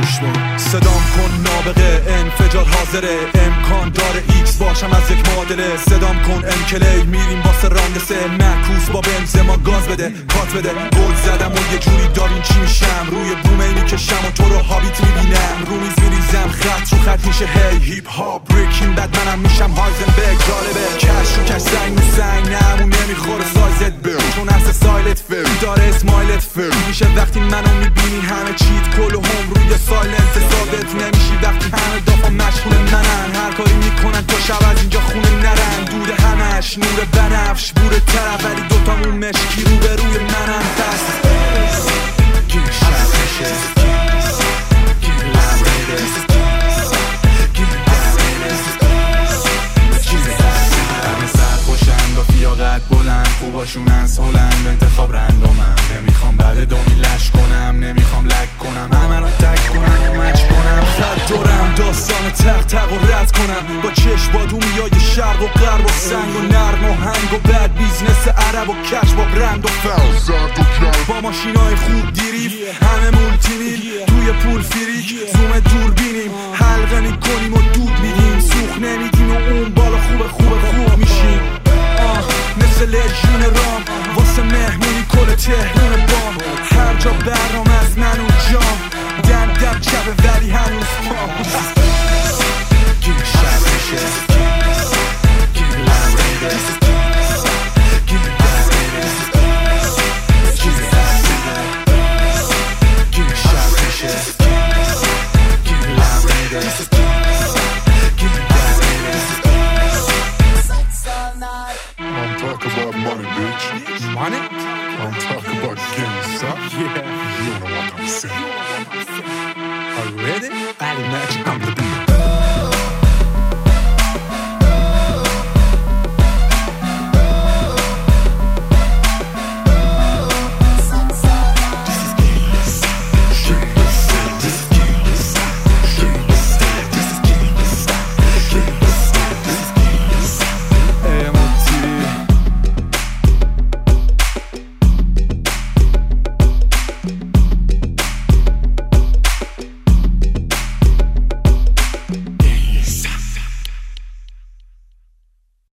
گوش بده. صدام کن نابغه، انفجار حاضره، امکان داره ایکس باشم از یک مادره. صدام کن امکلی، میریم واسه راندسه، معکوس با بنزما گاز بده، کات بده. گل زدم و یه جوری داوینچی میشم، روی بومه میکشم و تو رو هابیت میبینم. رو میز میریزم خط رو خط میشه هی هیپ هاپ بریکینگ بد، منم میشم هایزنبرگ. جالبه کش رو کش سنگ رو سنگ، نمون نمیخوره سایزت بر، چون اصل سایلت فر داره اسمایلت فر میشه. وقتی منو میبینی همه چیت کل هم روی سایلنت ثابت نمیشی. وقتی همه دافا مشغول منن، هر کاری میکنن تا شب از اینجا خونه نرن. دود همش نور بنفش بوره طرف، ولی دوتامون مشکی رو به روی منن. پس بلند خوباشونن سولند انتخاب رندومم. نمیخوام بعد دومی لش کنم، نمیخوام لک کنم، همه رو تک کنم و مچ کنم. خط دارم داستان تق و رد کنم، با چشم با دنیای شرق و غرب و سنگ و نرم و هنگ و بد بیزنس عرب و کش با برند و فرز با ماشینای خوب دیریف، همه مولتی میل توی پول فریک. زوم دور بینیم حلقه میکنیم و دود میدیم، سوخ نمیدیم و اون بالا خوب میشیم. مثل لژیون رام واسه مهمونی کل تهران بام، هر جا برنامه از من و جام، دم چپه ولی هنوز پام. Money? I'm talking about getting stuff. Yeah. You know what I'm saying. Are you ready?